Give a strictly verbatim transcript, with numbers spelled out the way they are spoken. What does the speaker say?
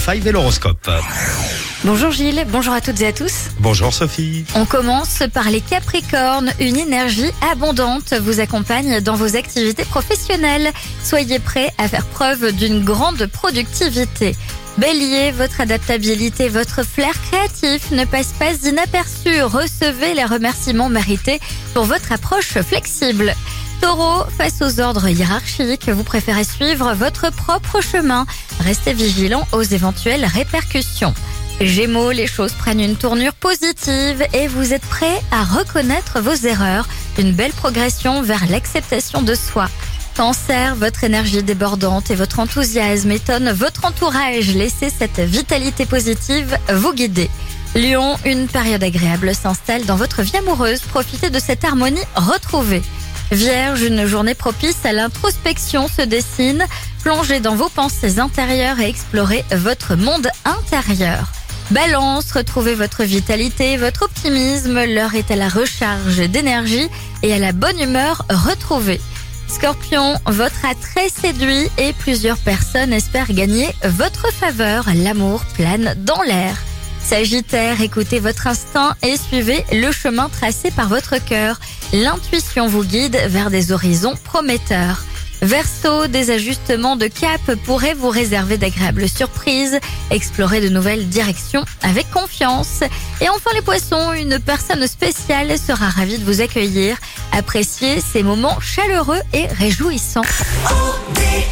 Five et l'horoscope. Bonjour Gilles, bonjour à toutes et à tous. Bonjour Sophie. On commence par les Capricornes. Une énergie abondante vous accompagne dans vos activités professionnelles. Soyez prêts à faire preuve d'une grande productivité. Bélier, votre adaptabilité, votre flair créatif ne passe pas inaperçu. Recevez les remerciements mérités pour votre approche flexible. Taureau, face aux ordres hiérarchiques, vous préférez suivre votre propre chemin. Restez vigilant aux éventuelles répercussions. Gémeaux, les choses prennent une tournure positive et vous êtes prêts à reconnaître vos erreurs. Une belle progression vers l'acceptation de soi. Cancer, votre énergie débordante et votre enthousiasme étonnent votre entourage. Laissez cette vitalité positive vous guider. Lion, une période agréable s'installe dans votre vie amoureuse. Profitez de cette harmonie retrouvée. Vierge, une journée propice à l'introspection se dessine. Plongez dans vos pensées intérieures et explorez votre monde intérieur. Balance, retrouvez votre vitalité, votre optimisme. L'heure est à la recharge d'énergie et à la bonne humeur retrouvée. Scorpion, votre attrait séduit et plusieurs personnes espèrent gagner votre faveur. L'amour plane dans l'air. Sagittaire, écoutez votre instinct et suivez le chemin tracé par votre cœur. L'intuition vous guide vers des horizons prometteurs. Verseau, des ajustements de cap pourraient vous réserver d'agréables surprises. Explorez de nouvelles directions avec confiance. Et enfin les poissons, une personne spéciale sera ravie de vous accueillir. Appréciez ces moments chaleureux et réjouissants.